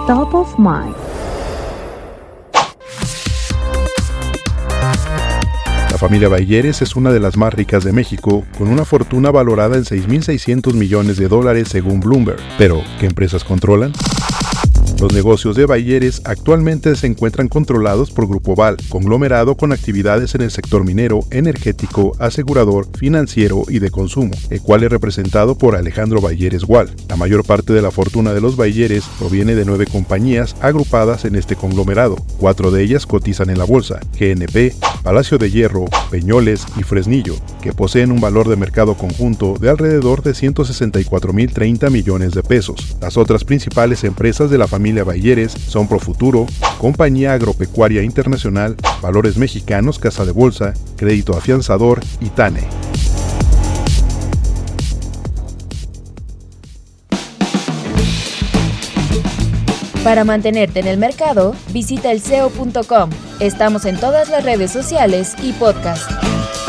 Top of Mind. La familia Bayeres es una de las más ricas de México, con una fortuna valorada en $6,600 millones según Bloomberg. Pero, ¿qué empresas controlan? Los negocios de Bayeres actualmente se encuentran controlados por Grupo Val, conglomerado con actividades en el sector minero, energético, asegurador, financiero y de consumo, el cual es representado por Alejandro Bayeres Gual. La mayor parte de la fortuna de los Bayeres proviene de 9 compañías agrupadas en este conglomerado. 4 de ellas cotizan en la bolsa: GNP, Palacio de Hierro, Peñoles y Fresnillo, que poseen un valor de mercado conjunto de alrededor de 164,030 millones de pesos. Las otras principales empresas de la familia Bayeres son Profuturo, Compañía Agropecuaria Internacional, Valores Mexicanos, Casa de Bolsa, Crédito Afianzador y TANE. Para mantenerte en el mercado, visita elseo.com. Estamos en todas las redes sociales y podcast.